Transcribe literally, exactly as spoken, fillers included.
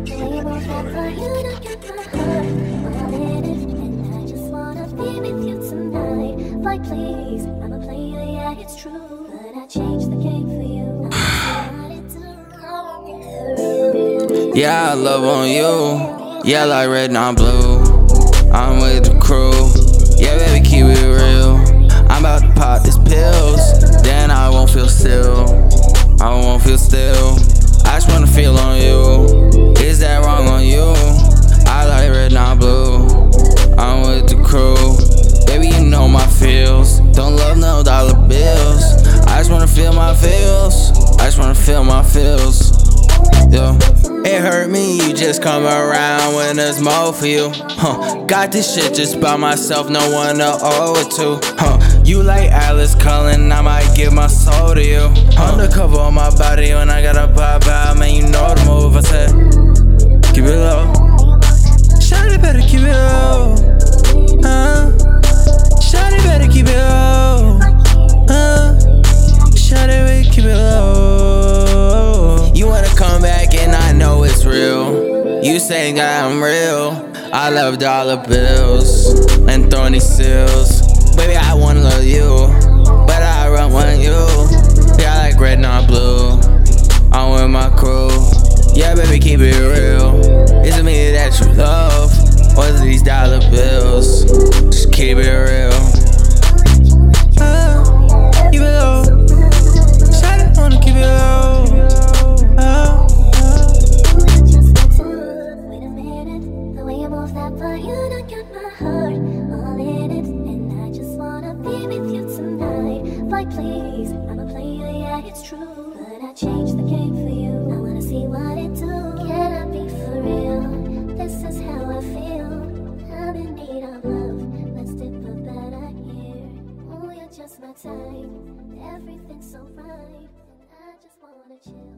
The way you move that body, you know you're my heart. All in it, and I just wanna be with you tonight. Like please, I'm a player, yeah, it's true, but I changed the game for you. Yeah, I love on you. Yeah, like red, not blue. I'm with the crew. Yeah, baby, keep it real. I'm about to pop these pills. Then I won't feel still. I won't feel still. I just wanna feel on you. Is that wrong on you? I like red, not blue. I'm with the crew. Baby, you know my feels. Don't love no dollar bills. I just wanna feel my feels. I just wanna feel my feels. Yeah. It hurt me, you just come around when there's more for you. Huh. Got this shit just by myself, no one to owe it to. Huh. You like Alice Cullen, I might give my soul to you. Huh. Undercover on my body when I gotta pop out, man, you know the move. I said, keep it low. Shawty better keep it low. Huh? Shawty better keep it low. Huh? Shawty better keep it low. You wanna come back and I know it's real. You say God, I'm real. I love dollar bills and throwing these seals. Baby, I wanna love you, but I run want you. Yeah, I like red, not blue. I'm with my crew. Yeah, baby, keep it real. Is it me that you love, or is it these dollar bills? Just keep it real. Uh, keep it low. Shawty wanna keep it low. Uh, Wait a minute, the way you move that body, you know you're my heart. All in it, and I just wanna be with you tonight. Like please, I'm a player, yeah, it's true, but I changed the game for you. I wanna see what it do. Can I be for real? This is how I feel. I'm in need of love. Let's dip a better here. Oh, you're just my type. Everything's so right. I just wanna chill.